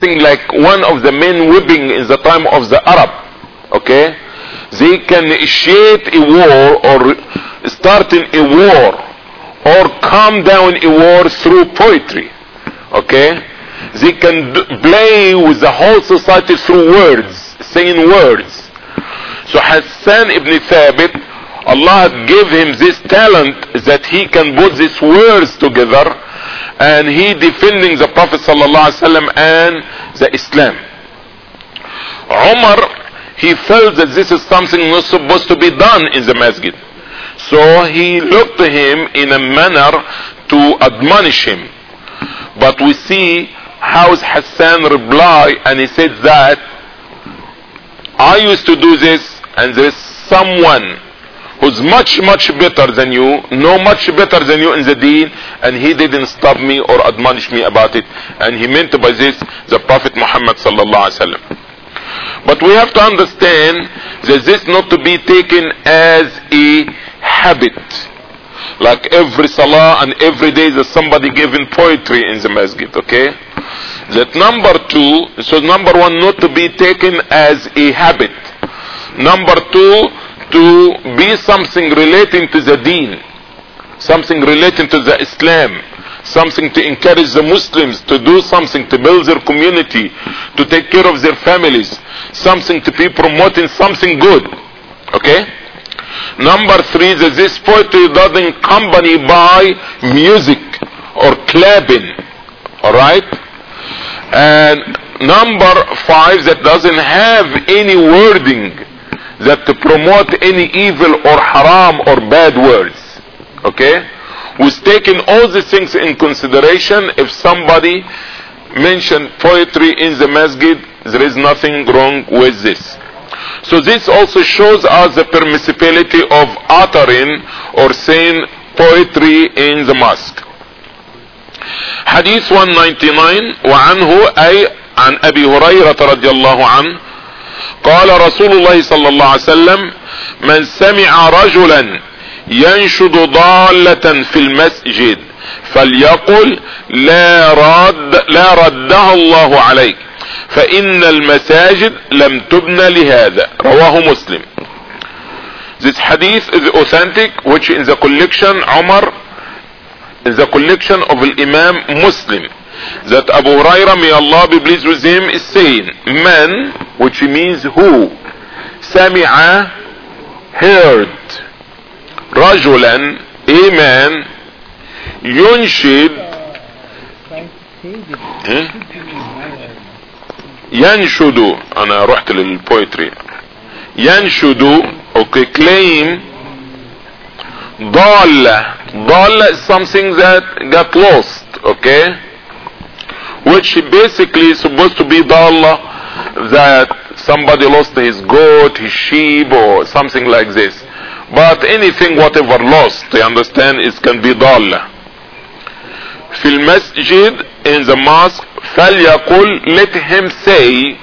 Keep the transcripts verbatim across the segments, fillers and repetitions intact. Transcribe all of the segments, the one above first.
something like one of the men whipping in the time of the Arab. Okay, they can initiate a war or starting a war or calm down a war through poetry. Okay, they can d- play with the whole society through words, saying words. So Hassan ibn Thabit, Allah gave him this talent that he can put these words together, and he defending the Prophet sallallahu alaihi wasallam and the Islam. Umar, he felt that this is something not supposed to be done in the masjid, so he looked to him in a manner to admonish him. But we see how Hassan reply, and he said that I used to do this, and there is someone who's much much better than you, no much better than you in the deen, and he didn't stop me or admonish me about it. And he meant by this the Prophet Muhammad sallallahu alaihi wasallam. But we have to understand that this not to be taken as a habit, like every salah and every day that somebody giving poetry in the masjid. Okay, that number two, so number one, not to be taken as a habit. Number two, to be something relating to the deen, something relating to the Islam, something to encourage the Muslims to do something, to build their community, to take care of their families, something to be promoting something good. Okay? Number three, that this poetry doesn't accompany by music or clapping. Alright? And number five, that doesn't have any wording that to promote any evil or haram or bad words. Okay? Who's taking all these things in consideration, if somebody mentioned poetry in the masjid, there is nothing wrong with this. So this also shows us the permissibility of uttering or saying poetry in the mosque. Hadith one ninety-nine, وعنه أي عن أبي هريرة رضي الله عنه قال رسول الله صلى الله عليه وسلم من سمع رجلا ينشد ضالة في المسجد فليقل لا رد لا ردها الله عليك فإن المساجد لم تبنى لهذا. رواه مسلم. This hadith is authentic, which in the collection Umar, in the collection of Imam Muslim, that Abu Hurairah, may Allah be pleased with him, is saying, man, which means who, sami'a, heard, rajulan, a man, yunshid, yanshudu, أنا رحت للpoetry, yanshudu, okay, claim, ضالة, ضالة is something that got lost, okay, which basically is supposed to be dalla, that somebody lost his goat, his sheep, or something like this. But anything, whatever lost, you understand, it can be dalla. Fil masjid, in the mosque, فليقل, let him say,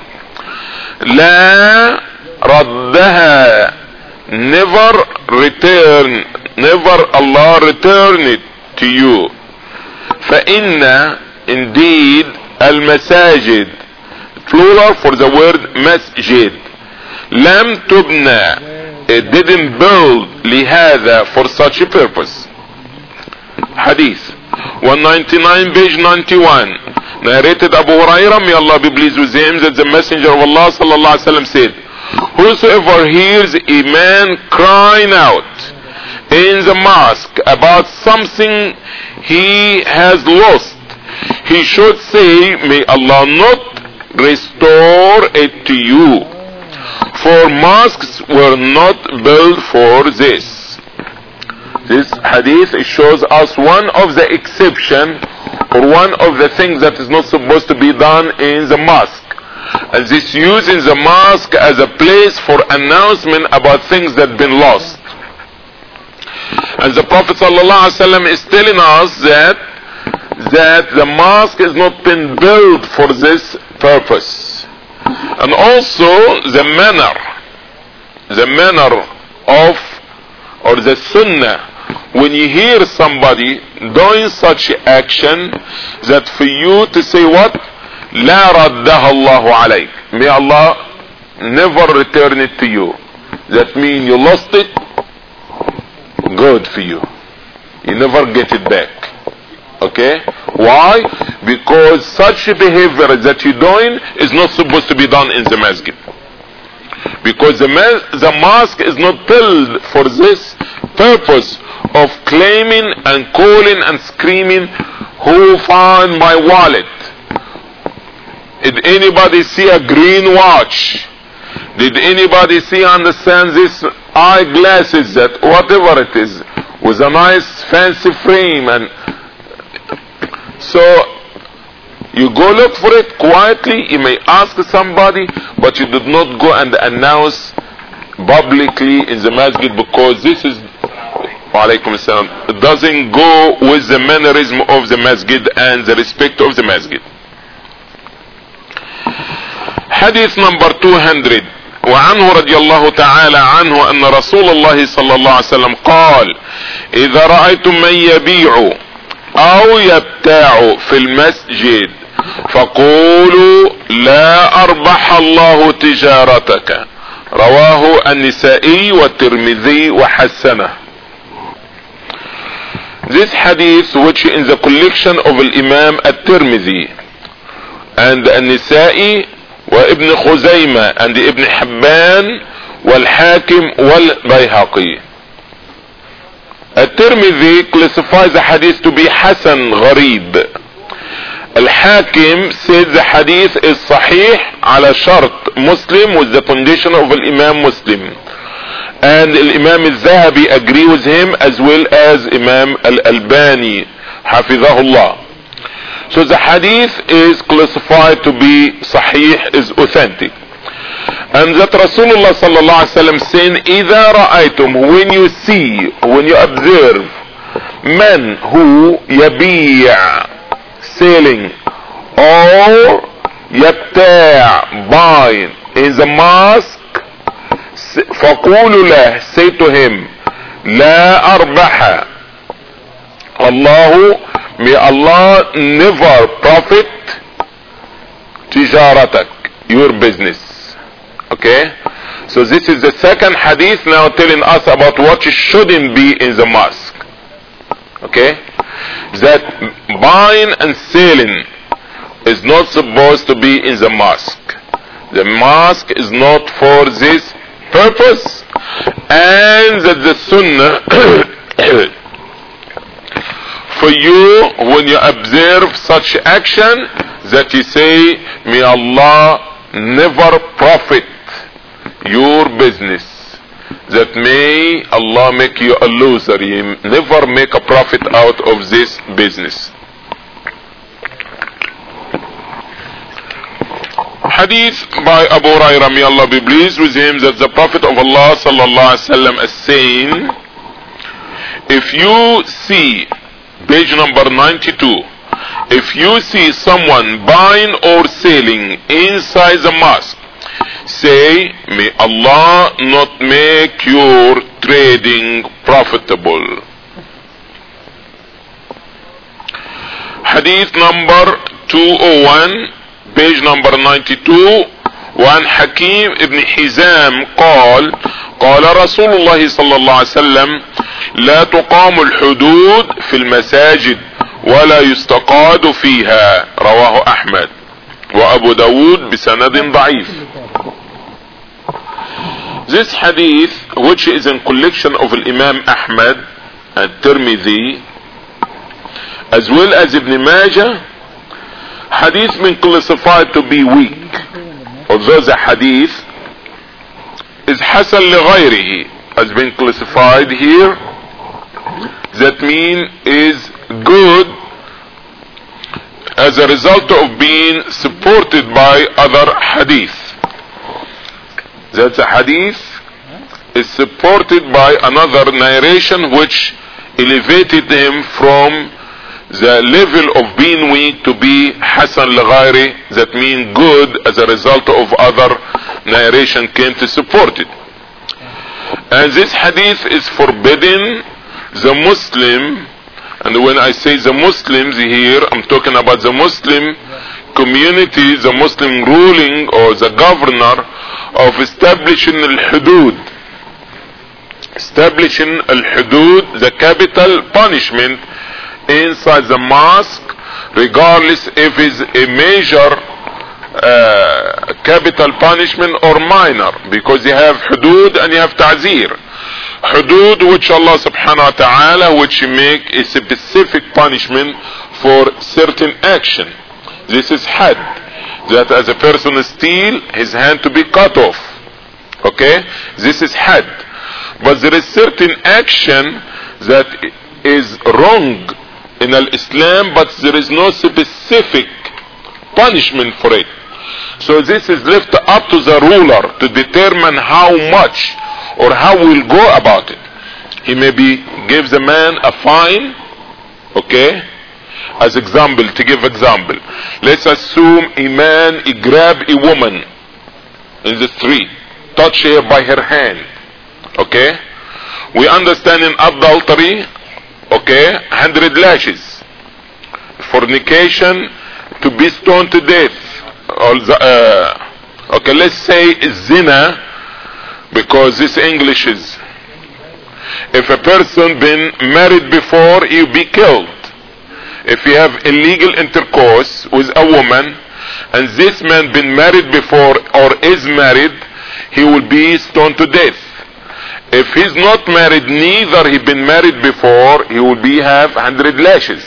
لا ردها, never return, never Allah return it to you. فإن, indeed, al-masajid, plural for the word masjid, lam tubna, it didn't build lihada, for such a purpose. Hadith one ninety-nine, page ninety-one, narrated Abu Hurairah, may Allah be pleased with him, that the Messenger of Allah sallallahu alaihi wasallam said, whosoever hears a man crying out in the mosque about something he has lost, he should say, may Allah not restore it to you, for mosques were not built for this. This hadith shows us one of the exception, or one of the things that is not supposed to be done in the mosque, and this using the mosque as a place for announcement about things that have been lost. And the Prophet ﷺ is telling us that that the mosque has not been built for this purpose. And also the manner, the manner of, or the sunnah, when you hear somebody doing such action, that for you to say what? لا ردها الله عليك. May Allah never return it to you. That means you lost it, good for you. You never get it back. Okay? Why? Because such behavior that you're doing is not supposed to be done in the masjid. Because the, the mosque is not built for this purpose of claiming and calling and screaming, who found my wallet? Did anybody see a green watch? Did anybody see, understand this eyeglasses, that whatever it is, with a nice fancy frame? And so you go look for it quietly. You may ask somebody, but you did not go and announce publicly in the masjid, because this is, walaikum assalam, it doesn't go with the mannerism of the masjid and the respect of the masjid. Hadith number two hundred. وعنه رضي الله تعالى عنه أن رسول الله صلى الله عليه وسلم قال: إذا رأيتم من يبيع أو يبتاع في المسجد فقولوا لا أربح الله تجارتك. رواه النسائي والترمذي وحسنه. This hadith, which in the collection of Imam at-Tirmidhi and النسائي وابن خزيمة and ابن حبان والحاكم والبيهقي. الترمذي classifies the hadith to be حسن غريب. الحاكم said the hadith is صحيح على شرط Muslim, with the condition of Imam Muslim. And Imam al-Zahabi agree with him, as well as Imam al-Albani حفظه. So the hadith is classified to be sahih, is authentic. And that Rasulullah sallallahu alaihi wasallam saying, إذا رأيتم, when you see, when you observe, men who يبيع, selling, or يبتاع, buying in the mosque, فقولوا له, say to him, لا أربح الله, may Allah never profit tijaratak, your business. Okay? So this is the second hadith now telling us about what shouldn't be in the mosque. Okay? That buying and selling is not supposed to be in the mosque. The mosque is not for this purpose, and that the sunnah for you, when you observe such action, that you say, may Allah never profit your business, that may Allah make you a loser, you never make a profit out of this business. Hadith by Abu Hurairah, may Allah be pleased with him, that the Prophet of Allah sallallahu alaihi wasallam is saying, if you see, page number ninety-two, if you see someone buying or selling inside the mosque, say, may Allah not make your trading profitable. Hadith number two oh one, page number ninety-two. وعن حكيم ابن حزام قال قال رسول الله صلى الله عليه وسلم لا تقام الحدود في المساجد ولا يستقاد فيها. رواه أحمد وأبو داود بسند ضعيف. This hadith, which is in collection of Imam Ahmad and Tirmidhi, as well as Ibn Majah, hadith been classified to be weak. Although the hadith is Hasan لغيره, has been classified here, that mean is good as a result of being supported by other hadith. That the hadith is supported by another narration which elevated him from the level of being weak to be Hasan Laghairi, that mean good as a result of other narration came to support it. And this hadith is forbidden the Muslim, and when I say the Muslims here, I'm talking about the Muslim community, the Muslim ruling or the governor of establishing al-hudud, establishing al-hudud, the capital punishment inside the mosque, regardless if it's a major uh, capital punishment or minor, because you have hudud and you have ta'zir. Hudud, which Allah subhanahu wa ta'ala, which make a specific punishment for certain action. This is had, that as a person steal, his hand to be cut off. Okay, this is had. But there is certain action that is wrong in al-Islam, but there is no specific punishment for it. So this is left up to the ruler to determine how much or how we'll go about it. He maybe gives a man a fine, okay, as example, to give example. Let's assume a man, he grab a woman in the street, touch her by her hand, okay. We understand in adultery, okay, one hundred lashes. Fornication, to be stoned to death. Or the, uh, okay, let's say zina, because this English is, if a person been married before, he'll be killed. If you have illegal intercourse with a woman, and this man been married before or is married, he will be stoned to death. If he's not married, neither he been married before, he will be have one hundred lashes.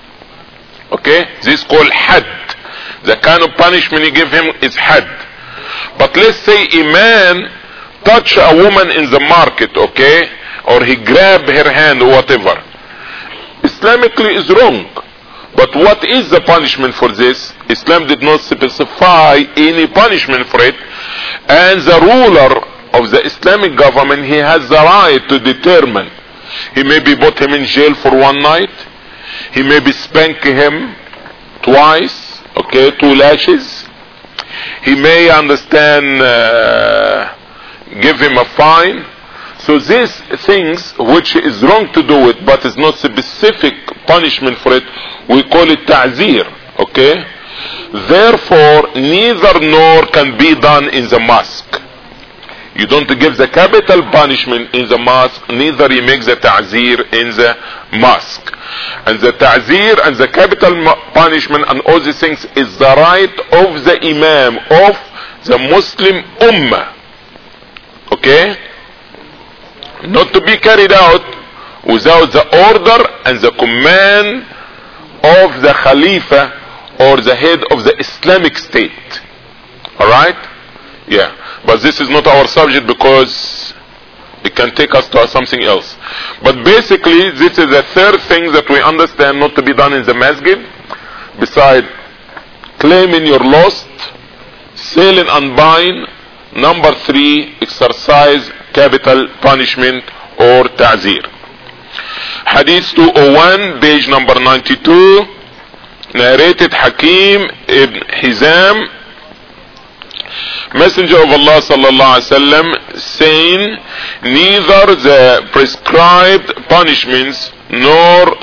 Okay, this is called had. The kind of punishment you give him is had. But let's say a man touch a woman in the market, okay, or he grab her hand or whatever. Islamically is wrong. But what is the punishment for this? Islam did not specify any punishment for it. And the ruler of the Islamic government, he has the right to determine. He maybe put him in jail for one night. He maybe spank him twice, okay, two lashes. He may understand, uh, give him a fine. So these things which is wrong to do it, but is not specific punishment for it, we call it ta'zir, okay. Therefore, neither nor can be done in the mosque. You don't give the capital punishment in the mosque, neither you make the ta'zir in the mosque. And the ta'zir and the capital punishment and all these things is the right of the imam, of the Muslim ummah. Okay? Not to be carried out without the order and the command of the Khalifa or the head of the Islamic State. Alright? Yeah. But this is not our subject because it can take us to something else. But basically, this is the third thing that we understand not to be done in the masjid. Besides claiming you're lost, selling and buying. Number three, exercise capital punishment or ta'zir. Hadith two oh one, page number ninety-two, narrated Hakim ibn Hizam, Messenger of Allah sallallahu alaihi wasallam, saying, neither the prescribed punishments nor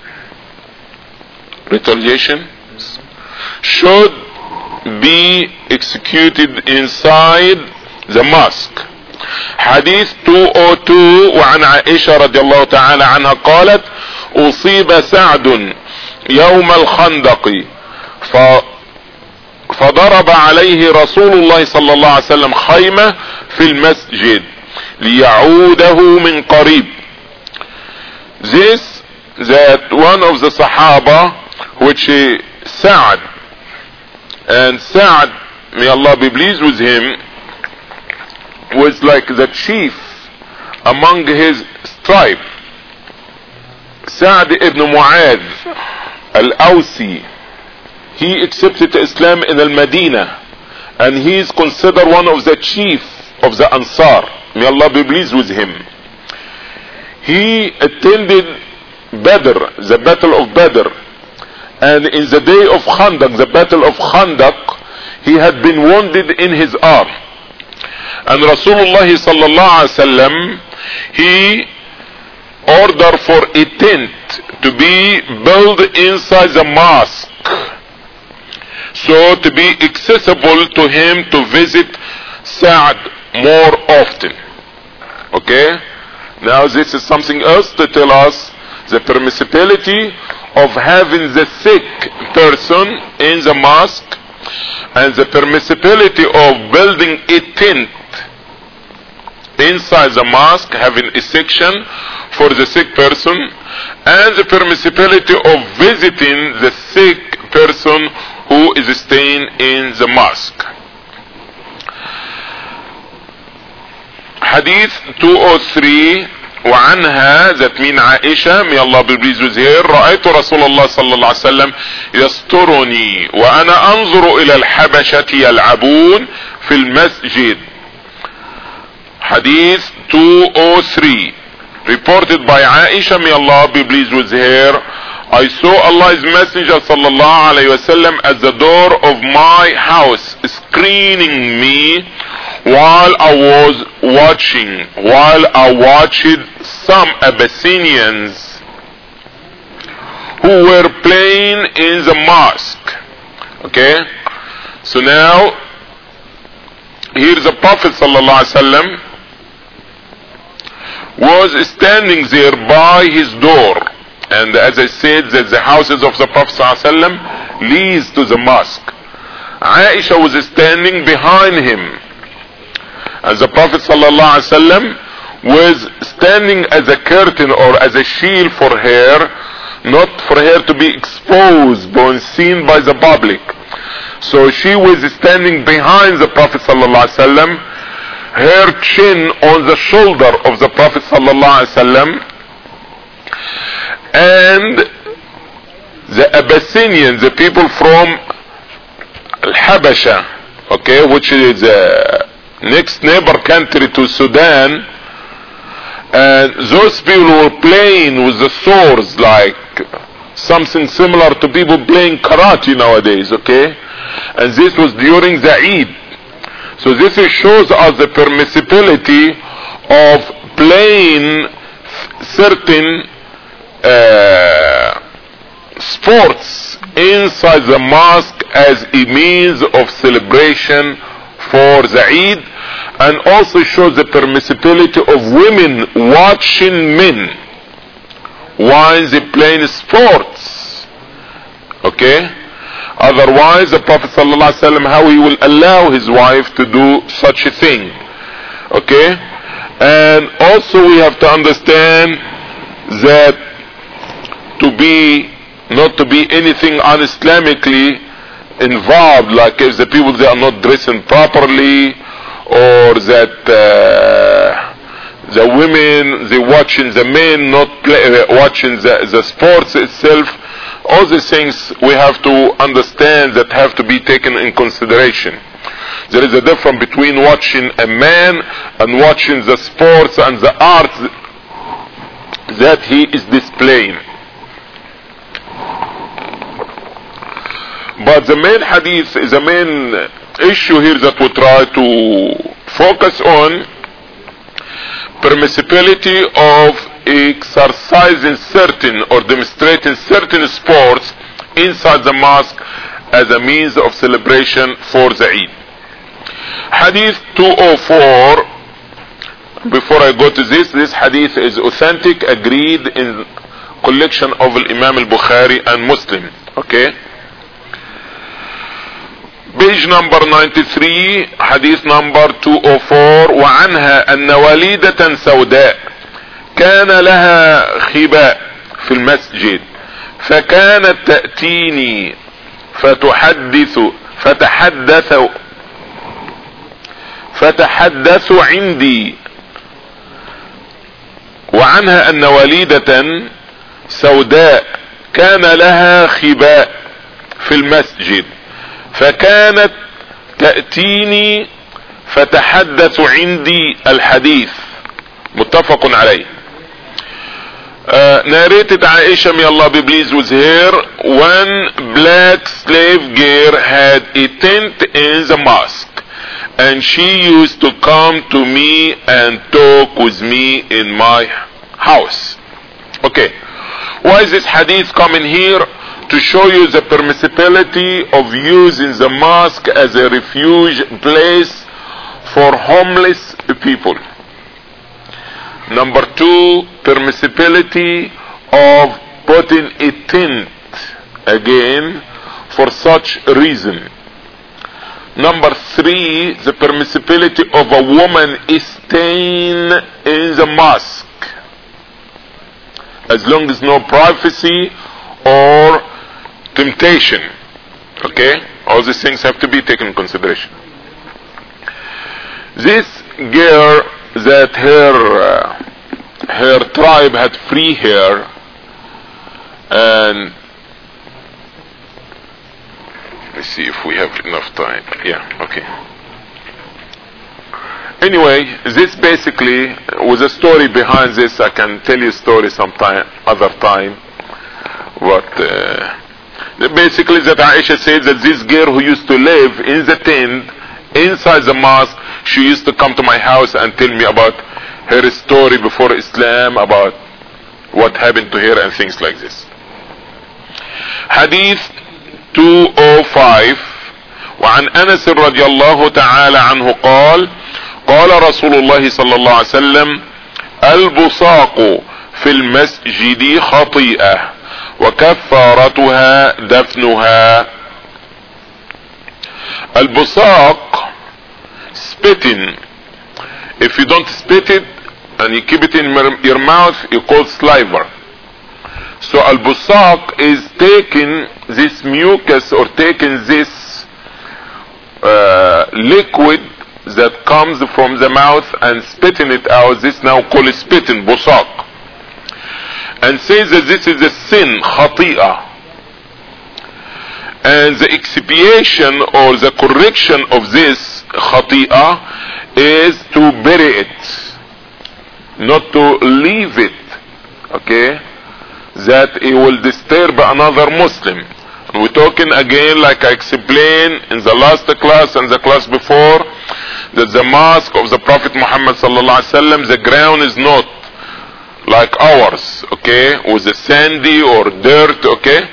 retaliation should be executed inside the mosque. حديث two oh two وعن عائشة رضي الله تعالى عنها قالت أصيب سعد يوم الخندق ف فضرب عليه رسول الله صلى الله عليه وسلم خيمة في المسجد ليعوده من قريب. This, that one of the Sahaba, which is Sa'd, and Sa'd, may Allah be pleased with him, was like the chief among his tribe. Sa'd ibn Mu'adh al-Awsi, he accepted Islam in al-Madinah, and he is considered one of the chief of the Ansar. May Allah be pleased with him. He attended Badr, the battle of Badr, and in the day of Khandaq, the battle of Khandaq, he had been wounded in his arm. And Rasulullah sallallahu alaihi wasallam, he ordered for a tent to be built inside the mosque so to be accessible to him to visit Sa'd more often. Okay, now this is something else to tell us the permissibility of having the sick person in the mosque, and the permissibility of building a tent inside the mosque, having a section for the sick person, and the permissibility of visiting the sick person who is staying in the mosque. Hadith two oh three, وعنها, that mean Aisha, may Allah be pleased with her, رأيت رسول الله صلى الله عليه وسلم يسترني وأنا أنظر إلى الحبشة يلعبون في المسجد. Hadith two oh three, reported by Aisha, may Allah be pleased with her, I saw Allah's Messenger sallallahu alayhi wasallam at the door of my house, screening me while I was watching, while I watched some Abyssinians who were playing in the mosque. Okay, so now here the Prophet sallallahu alaihi wasallam was standing there by his door, and as I said that the houses of the Prophet sallallahu alaihi wasallam leads to the mosque. Aisha was standing behind him, and the Prophet sallallahu alaihi wasallam was standing as a curtain or as a shield for her, not for her to be exposed or seen by the public. So she was standing behind the Prophet sallallahu alaihi wasallam, her chin on the shoulder of the Prophet sallallahu alaihi wasallam, and the Abyssinians, the people from Al-Habasha, okay, which is the next neighbor country to Sudan, and those people were playing with the swords like something similar to people playing karate nowadays, okay, and this was during the Eid. So this shows us the permissibility of playing certain uh, sports inside the mosque as a means of celebration for the Eid, and also shows the permissibility of women watching men while they playing sports. Okay, otherwise the Prophet sallallahu alaihi wasallam, how he will allow his wife to do such a thing. Okay, and also we have to understand that to be not to be anything un-Islamically involved, like if the people they are not dressing properly, or that uh, the women they watching the men not play, uh, watching the, the sports itself. All these things we have to understand that have to be taken in consideration. There is a difference between watching a man and watching the sports and the arts that he is displaying. But the main hadith is the main issue here that we try to focus on, permissibility of exercising certain or demonstrating certain sports inside the mosque as a means of celebration for the Eid. Hadith two oh four, before I go to this, this hadith is authentic, agreed in collection of Imam al-Bukhari and Muslim. Okay, page number ninety-three, hadith number two oh four. وعنها أن والدة سوداء كان لها خباء في المسجد فكانت تأتيني فتحدث فتحدث فتحدث عندي. وعنها أن والدة سوداء كان لها خباء في المسجد فكانت تأتيني فتحدث عندي. الحديث متفق عليه. Uh, narrated Aisha, may Allah be pleased with her, one black slave girl had a tent in the mosque, and she used to come to me and talk with me in my house. Okay, why is this hadith coming here? to show you the permissibility of using the mosque as a refuge place for homeless people. Number two, permissibility of putting a tent again for such reason. Number three, the permissibility of a woman staying in the mosque as long as no privacy or temptation. Okay, all these things have to be taken in consideration. This girl that her uh, her tribe had free hair, and let's see if we have enough time. Yeah, okay. Anyway, this basically was a story behind this. I can tell you a story sometime, other time. But uh, basically, that Aisha said that this girl who used to live in the tent inside the mosque, she used to come to my house and tell me about her story before Islam, about what happened to her and things like this. Hadith two oh five. وعن أنس رضي الله تعالى عنه قال قال رسول الله صلى الله عليه وسلم البصاق في المسجد خطيئة وكفارتها دفنها. البصاق, spitting, if you don't spit it and you keep it in your mouth, you call saliva. So al-busaq is taking this mucus or taking this uh, liquid that comes from the mouth and spitting it out. This now called spitting, busaq, and says that this is a sin, khati'ah, and the expiation or the correction of this khati'ah is to bury it, not to leave it. Okay, that it will disturb another Muslim. And we're talking again, like I explained in the last class and the class before, that the mosque of the Prophet Muhammad sallallahu alaihi wasallam, the ground is not like ours, okay, with the sandy or dirt, okay.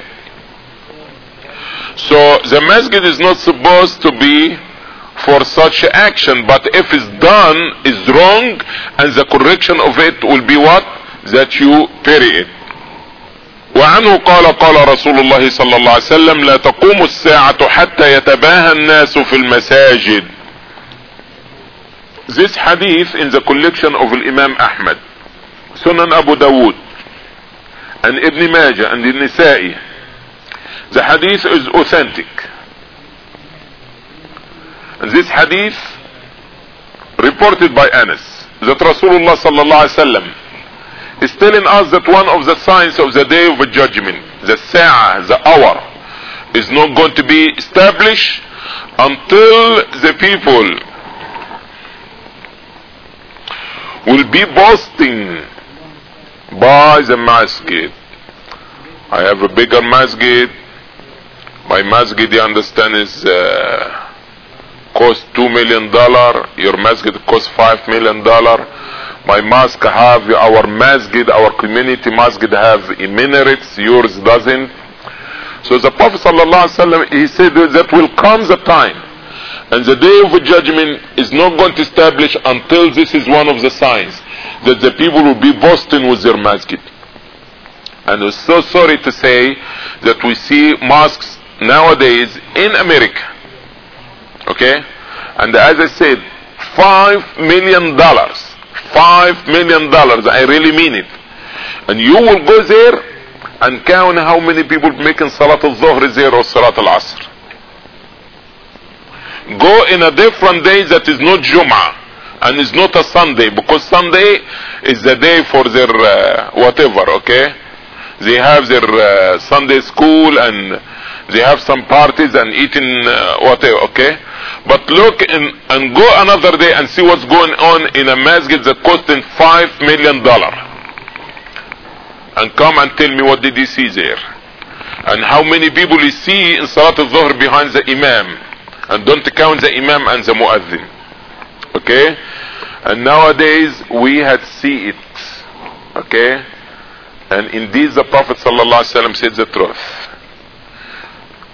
So the masjid is not supposed to be for such action, but if it's done, is wrong, and the correction of it will be what? That you bury it. وعنه قال قال رسول الله صلى الله عليه وسلم لا تقوم الساعة حتى يتباهى الناس في المساجد. This hadith in the collection of Imam Ahmad, Sunan Abu Dawud, and Ibn Majah and An-Nisa'i. The hadith is authentic. And this hadith reported by Anas, that Rasulullah sallallahu alaihi wasallam is telling us that one of the signs of the day of judgment, the sa'ah, the hour, is not going to be established until the people will be boasting by the masjid. I have a bigger masjid. My masjid, you understand, is uh, cost two million dollars. Your masjid costs five million dollars. My mosque have, our masjid, our community masjid have minarets, yours doesn't. So the Prophet sallallahu alaihi wasallam, he said that will come the time, and the day of judgment is not going to establish until this is one of the signs, that the people will be boasting with their masjid. And we're so sorry to say that we see mosques nowadays in America, okay, and as I said, five million dollars. Five million dollars, I really mean it. And you will go there and count how many people making Salat al-Dhuhr there or Salat al-Asr. Go in a different day that is not Jum'ah and is not a Sunday, because Sunday is the day for their uh, whatever, okay? They have their uh, Sunday school and they have some parties and eating uh, whatever, okay? But look in, and go another day and see what's going on in a masjid that costing five million dollars. And come and tell me what did you see there. And how many people you see in Salat al-Dhuhr behind the Imam. And don't count the Imam and the Muazzin. Okay? And nowadays we had see it. Okay? And indeed the Prophet sallallahu alaihi wasallam said the truth.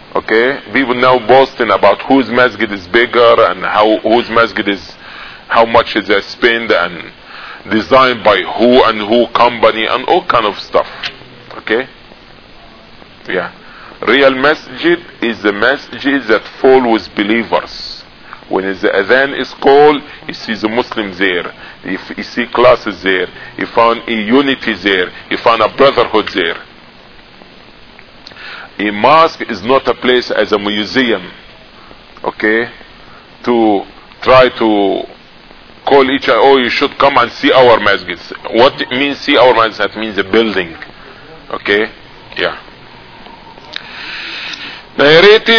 Okay, people now boasting about whose masjid is bigger and how whose masjid is, how much is they spend and designed by who and who company and all kind of stuff. Okay, yeah. Real masjid is the masjid that full with believers. When the adhan is called, you see the Muslims there, you, you see classes there, you find a unity there, you find a brotherhood there. A mosque is not a place as a museum, okay, to try to call each other, oh, you should come and see our masjids. What it means see our masjids? That means a building, okay, yeah. Narrated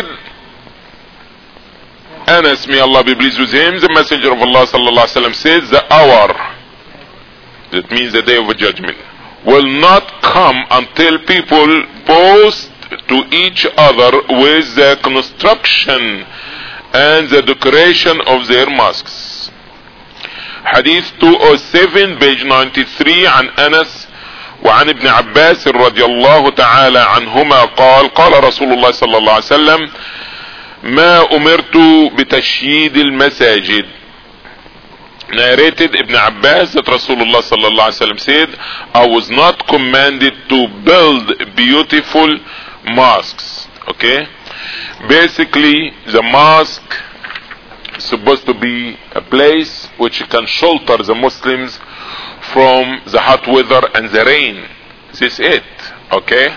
Anas, may Allah be pleased with him, the Messenger of Allah sallallahu alaihi wasallam says, the hour, that means the day of judgment, will not come until people boast to each other with the construction and the decoration of their mosques. Hadith two oh seven, page ninety-three, عن أنس وعن ابن عباس رضي الله تعالى عنهما قال قال رسول الله صلى الله عليه وسلم ما أمرت بتشييد المساجد. Narrated Ibn Abbas that Rasulullah sallallahu alaihi wasallam said, I was not commanded to build beautiful mosques. Okay, basically the mosque is supposed to be a place which can shelter the Muslims from the hot weather and the rain. This is it. Okay,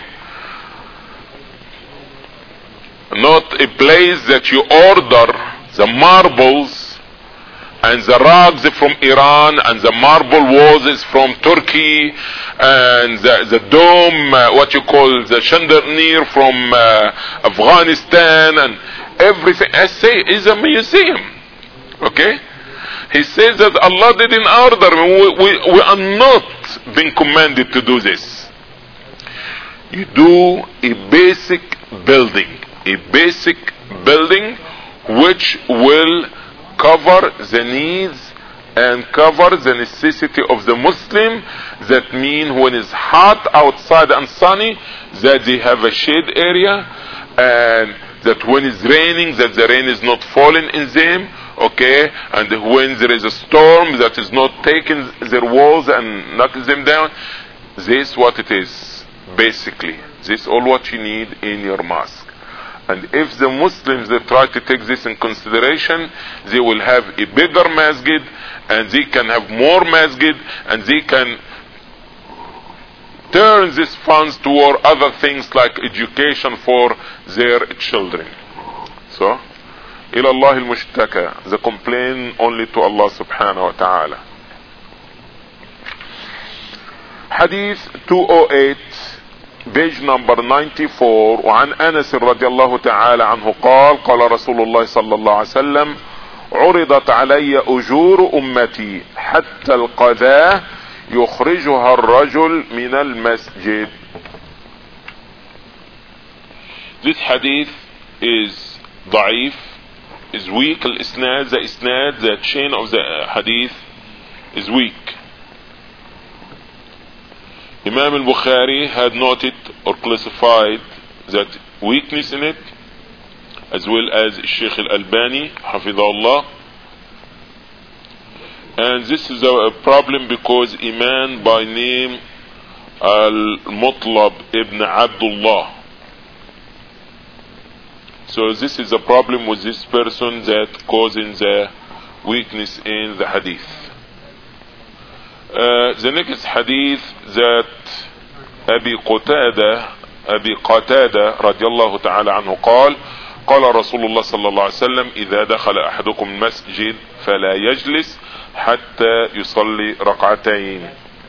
not a place that you order the marbles and the rugs from Iran and the marble walls from Turkey and the, the dome, uh, what you call the chandelier from uh, Afghanistan and everything. I say is a museum. Okay, he says that Allah didn't order me. We, we, we are not being commanded to do this. You do a basic building, a basic building which will cover the needs and cover the necessity of the Muslim. That means when it's hot outside and sunny, that they have a shade area, and that when it's raining, that the rain is not falling in them. Okay, and when there is a storm, that is not taking their walls and knocking them down. This is what it is basically. This is all what you need in your mosque. And if the Muslims they try to take this in consideration, they will have a bigger masjid, and they can have more masjid, and they can turn these funds toward other things like education for their children. So, ila Allah al-mushtaka, the complaint only to Allah subhanahu wa ta'ala. Hadith two oh eight, page number ninety-four. وعن أنس رضي الله تعالى عنه قال قال رسول الله صلى الله عليه وسلم عرضت علي أجور أمتي حتى القذاة يخرجها الرجل من المسجد. This hadith is ضعيف, is weak. الإسناد, the إسناد, the chain of the hadith is weak. Imam al-Bukhari had noted or classified that weakness in it, as well as Sheikh al-Albani hafidhahullah. And this is a problem because a man by name Al-Mutlab ibn Abdullah. So this is a problem with this person that causing the weakness in the hadith. Uh, the next hadith that Abi Qatada Abi Qatada رضي الله تعالى عنه قال قال رسول الله صلى الله عليه وسلم إذا دخل أحدكم المسجد فلا يجلس حتى يصلي ركعتين.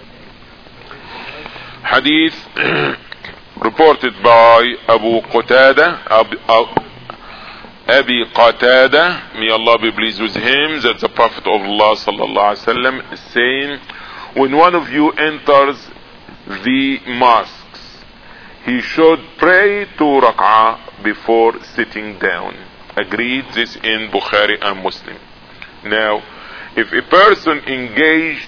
Hadith reported by Abu Qatada Abi, Abi Qatada, may Allah be pleased with him, that the Prophet of Allah sallallahu alaihi wasallam is saying, when one of you enters the mosques, he should pray two rak'ah before sitting down. Agreed, this in Bukhari and Muslim. Now, if a person engaged,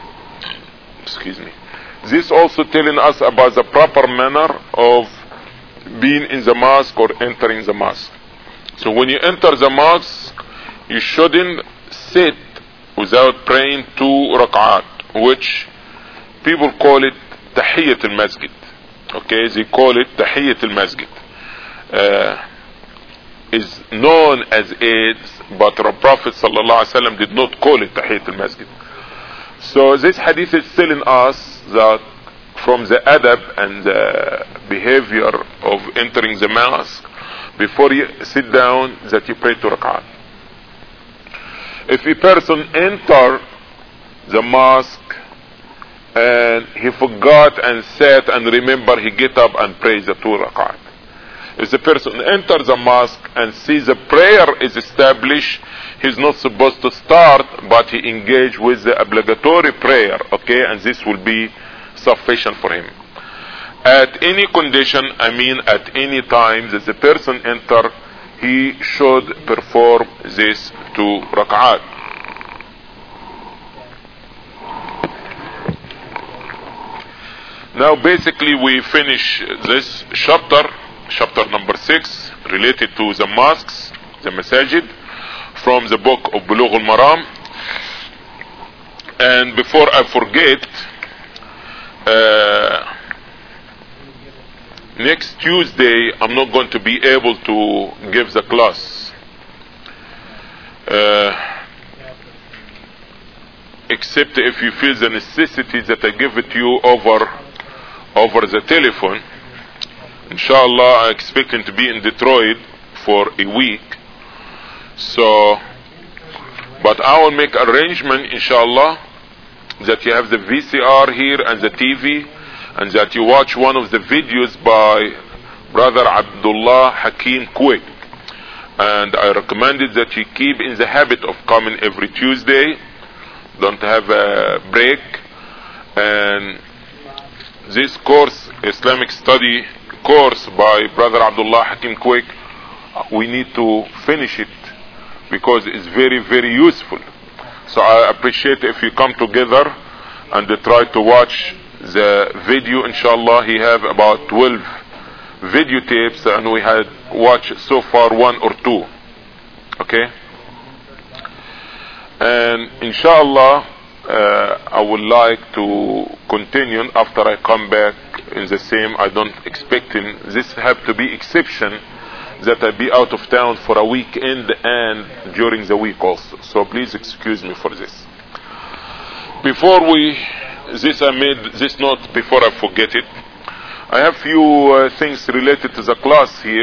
excuse me, this also telling us about the proper manner of being in the mosque or entering the mosque. So when you enter the mosque, you shouldn't sit without praying two rak'at, which people call it tahiyyat al-masjid. Okay, they call it tahiyyat al-masjid. Uh, is known as it, but the Prophet sallallahu alaihi wasallam did not call it tahiyyat al-masjid. So this hadith is telling us that from the adab and the behavior of entering the mosque, before you sit down, that you pray two rak'at. If a person enter the mosque and he forgot and sat and remember, he get up and prays the two rak'at. If the person enters the mosque and sees the prayer is established, he's not supposed to start, but he engage with the obligatory prayer, okay, and this will be sufficient for him. At any condition, I mean at any time that the person enter, he should perform this two rak'at. Now basically we finish this chapter, chapter number six, related to the mosques, the masajid, from the book of Bulugh al-Maram. And before I forget, uh, next Tuesday I'm not going to be able to give the class, uh, except if you feel the necessity that I give it to you over over the telephone. Inshallah, I'm expecting to be in Detroit for a week, so but I will make arrangement, inshallah, that you have the V C R here and the T V, and that you watch one of the videos by Brother Abdullah Hakim Quick. And I recommended that you keep in the habit of coming every Tuesday, don't have a break. And this course, Islamic study course by Brother Abdullah Hakim Quick, we need to finish it because it's very very useful. So I appreciate if you come together and try to watch the video. Inshallah, he have about twelve videotapes and we had watched so far one or two. Okay, and inshallah uh, I would like to continue after I come back in the same. I don't expecting this have to be exception that I be out of town for a weekend and during the week also, so please excuse me for this. Before we this I made this note before I forget it. I have few uh, things related to the class here.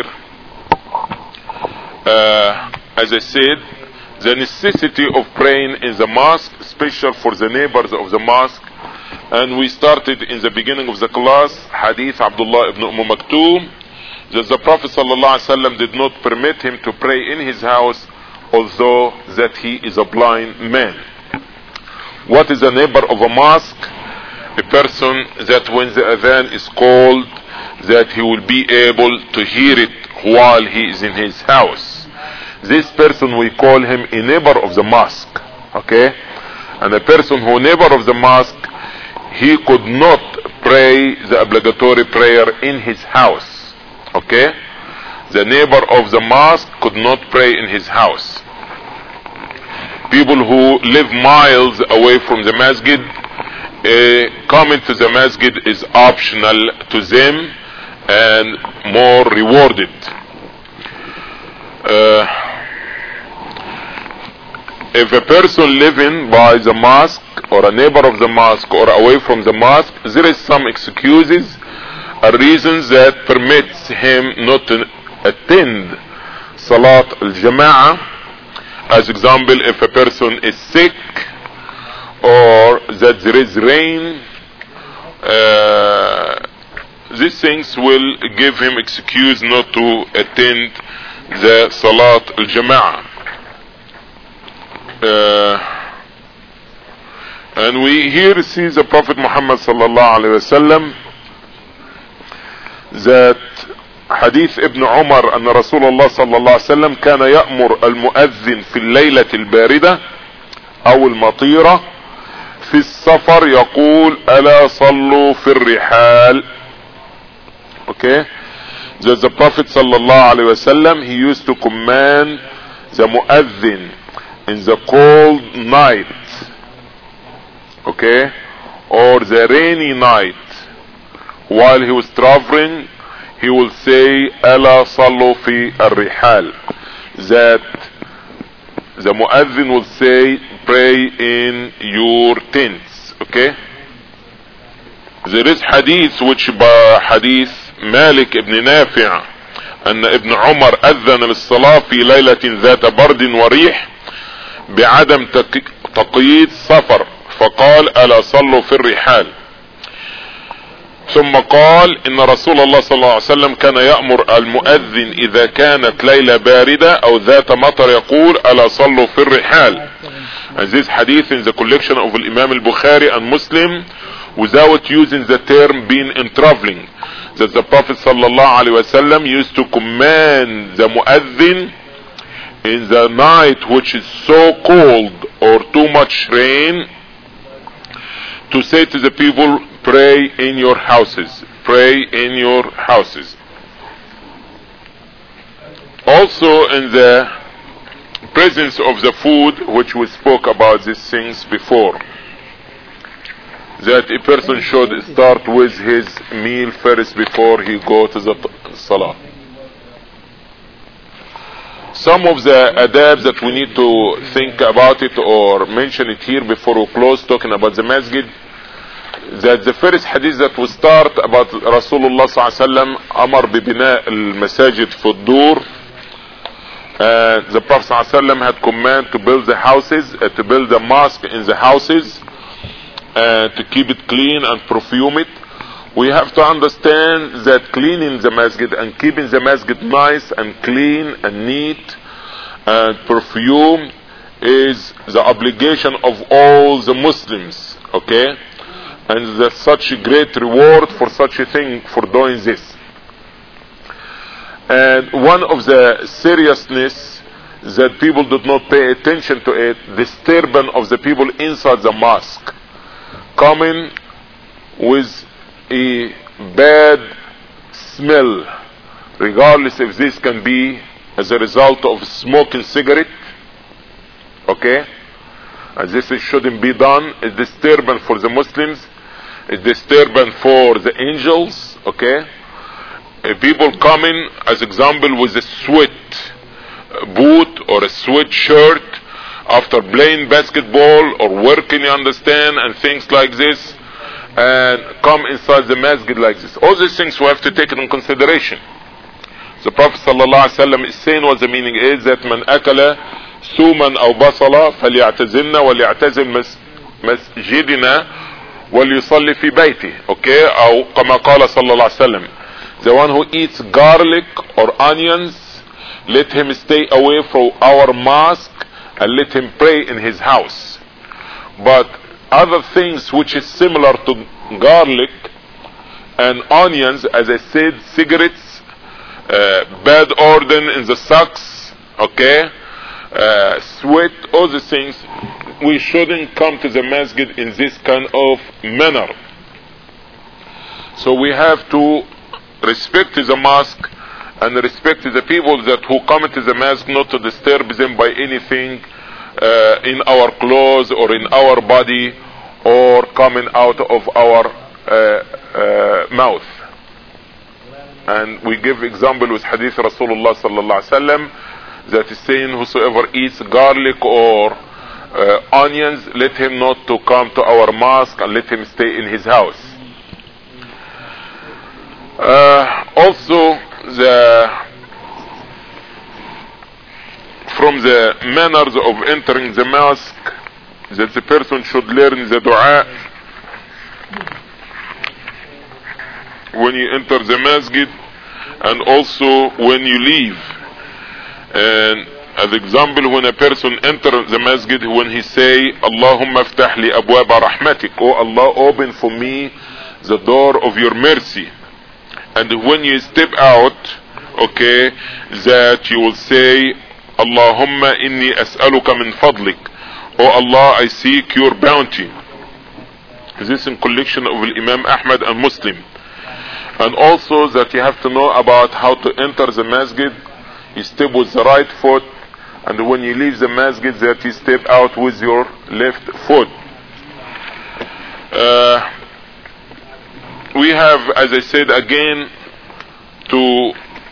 Uh, as I said, the necessity of praying in the mosque, special for the neighbors of the mosque. And we started in the beginning of the class hadith Abdullah ibn Umm Maktoum, that the Prophet sallallahu alaihi wasallam did not permit him to pray in his house, although that he is a blind man. What is a neighbor of a mosque? A person that when the adhan is called, that he will be able to hear it while he is in his house. This person, we call him a neighbor of the mosque. Okay, and a person who neighbor of the mosque, he could not pray the obligatory prayer in his house. Okay, the neighbor of the mosque could not pray in his house. People who live miles away from the masjid, uh, coming to the masjid is optional to them and more rewarded. Uh, if a person living by the mosque or a neighbor of the mosque or away from the mosque, there is some excuses, a reasons that permits him not to attend Salat al-Jama'ah. As example, if a person is sick or that there is rain, uh, these things will give him excuse not to attend the Salat al-Jama'ah. Uh, and we here see the Prophet Muhammad sallallahu alaihi wasallam, that حديث ابن عمر أن رسول الله صلى الله عليه وسلم كان يأمر المؤذن في الليلة الباردة أو المطيرة في السفر يقول ألا صلوا في الرحال. Okay, that the Prophet sallallahu alaihi wasallam, he used to command the muazzin in the cold night, okay, or the rainy night, while he was traveling, he will say, "Ala sallu fi ar-rihal," that the muazzin will say, "Pray in your tents," okay. There is hadith which by hadith Malik ibn Nafi' أن ابن عمر أذن للصلاة في ليلة ذات برد وريح بعدم تقييد سفر فقال ألا صلوا في الرحال. ثم قال إن رسول الله صلى الله عليه وسلم كان يأمر المؤذن إذا كانت ليلة باردة أو ذات مطر يقول ألا صلوا في الرحال. And this hadith in the collection of Imam al-Bukhari and Muslim, without using the term being in traveling, that the Prophet sallallahu alaihi wasallam used to command the muazzin in the night which is so cold or too much rain to say to the people, pray in your houses, pray in your houses. Also in the presence of the food, which we spoke about these things before, that a person should start with his meal first before he go to the salah. Some of the adab that we need to think about it or mention it here before we close talking about the masjid, that the first hadith that we start about Rasulullah sallallahu alaihi wasallam amar bi bina al-masajid fi ad-dur, and the Prophet sallallahu alaihi wasallam had command to build the houses, uh, to build the mosque in the houses, and to keep it clean and perfume it. We have to understand that cleaning the masjid and keeping the masjid nice and clean and neat and perfume is the obligation of all the Muslims, okay? And there's such a great reward for such a thing, for doing this. And one of the seriousness that people did not pay attention to it, disturbance of the people inside the mosque, coming with a bad smell, regardless if this can be as a result of smoking cigarette, okay, and this shouldn't be done. It's disturbance for the Muslims, it's disturbance for the angels, okay. Uh, people coming, as example, with a sweat boot or a sweat shirt after playing basketball or working, you understand, and things like this, and come inside the masjid like this. All these things we have to take in consideration. The Prophet sallallahu alaihi wasallam is saying what the meaning is, that man akala suman aw basala falyatazilna walyatazil masjidina walyusalli fi bayti, okay, or kama qala sallallahu alaihi wasallam, the one who eats garlic or onions, let him stay away from our mosque and let him pray in his house. But other things which is similar to garlic and onions, as I said, cigarettes, uh, bad odor in the socks, okay, uh, sweat, all the things, we shouldn't come to the masjid in this kind of manner. So we have to respect the mosque and respect the people that who come to the mosque, not to disturb them by anything uh, in our clothes or in our body or coming out of our uh, uh, mouth. And we give example with hadith Rasulullah sallallahu alaihi wasallam that is saying, whosoever eats garlic or uh, onions, let him not to come to our mosque and let him stay in his house. Uh, also, the from the manners of entering the mosque, that the person should learn the dua when you enter the masjid and also when you leave. And as example, when a person enters the masjid, when he say, Allahumma aftah li abwaba rahmatik, oh Allah, open for me the door of your mercy. And when you step out, okay, that you will say, Allahumma inni as'aluka min fadlik, oh Allah, I seek your bounty. This is in collection of Imam Ahmad and Muslim. And also that you have to know about how to enter the masjid. You step with the right foot, and when you leave the masjid that you step out with your left foot. Uh, we have, as I said again, to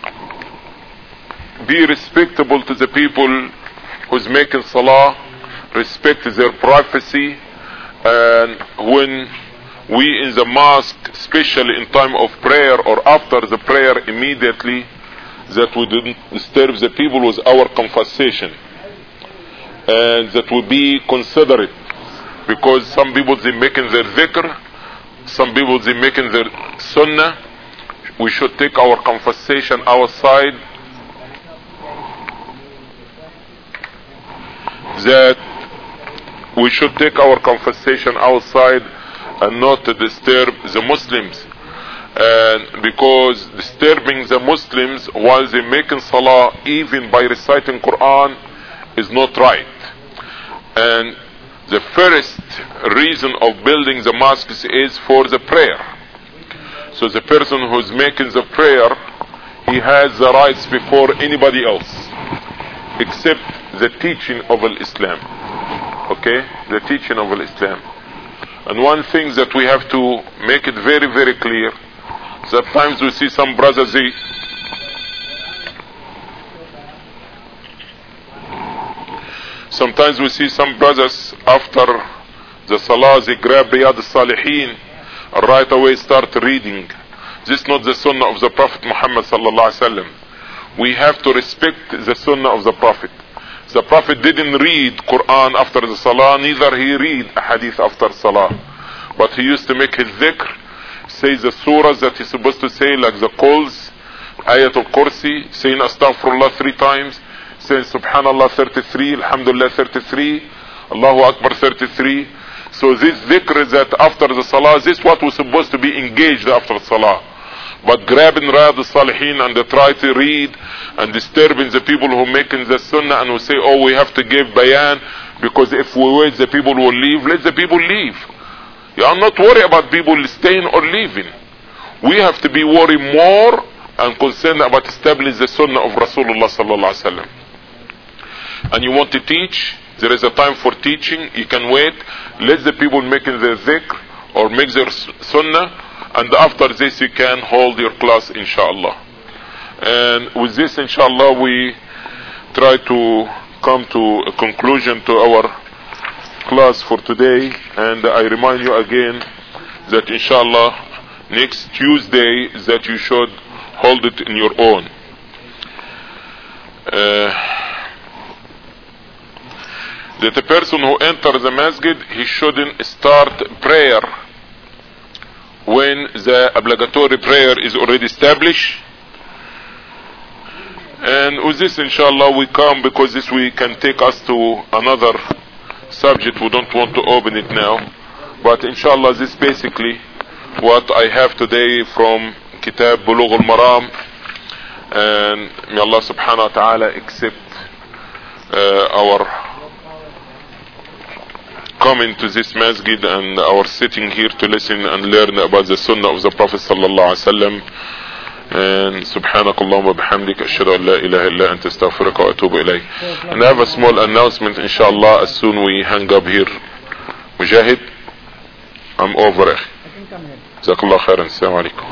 be respectable to the people who's making salah, respect their privacy, and when we in the mosque, especially in time of prayer or after the prayer immediately, that we didn't disturb the people with our conversation, and that we be considerate, because some people they making their dhikr, some people they making their sunnah. We should take our conversation outside, that we should take our conversation outside and not to disturb the Muslims. And because disturbing the Muslims while they're making salah, even by reciting Quran, is not right. And the first reason of building the mosques is for the prayer. So the person who's making the prayer, he has the rights before anybody else, except the teaching of Islam. Okay? The teaching of Islam. And one thing that we have to make it very, very clear, sometimes we see some brothers, they sometimes we see some brothers after the salah, they grab Riyadh al-Salihin and right away start reading. This is not the sunnah of the Prophet Muhammad sallallahu alaihi wasallam. We have to respect the sunnah of the Prophet. The Prophet didn't read Quran after the salah, neither he read a hadith after salah, but he used to make his dhikr, say the surahs that he's supposed to say, like the Quls, Ayatul Kursi, saying Astaghfirullah three times, saying Subhanallah thirty-three, Alhamdulillah thirty-three, Allahu Akbar thirty-three. So this dhikr is that after the salah, this is what was supposed to be engaged after salah. But grabbing Riyadh al-Salihin and they try to read and disturbing the people who making the sunnah, and who say, oh, we have to give bayan, because if we wait the people will leave, let the people leave. You are not worried about people staying or leaving. We have to be worried more and concerned about establishing the sunnah of Rasulullah sallallahu alaihi wasallam. And you want to teach, there is a time for teaching, you can wait, let the people making their dhikr or make their sunnah, and after this you can hold your class, inshallah. And with this, inshallah, we try to come to a conclusion to our class for today. And I remind you again that inshallah next Tuesday that you should hold it in your own. Uh, that the person who enters the masjid, he shouldn't start prayer when the obligatory prayer is already established. And with this, inshallah, we come, because this we can take us to another subject. We don't want to open it now, but inshallah, this basically what I have today from Kitab Bulugh al-Maram. And may Allah subhanahu wa ta'ala accept uh, our coming to this masjid and our sitting here to listen and learn about the sunnah of the Prophet sallallahu alaihi wasallam. And subhanakallahumma bihamdika ashhadu an la ilaha illa anta astaghfiruka wa atubu ilayk. And I have a small announcement, inshallah, as soon we hang up here. Mujahid, I'm over. Jazakallah khairan. Assalamu alaikum.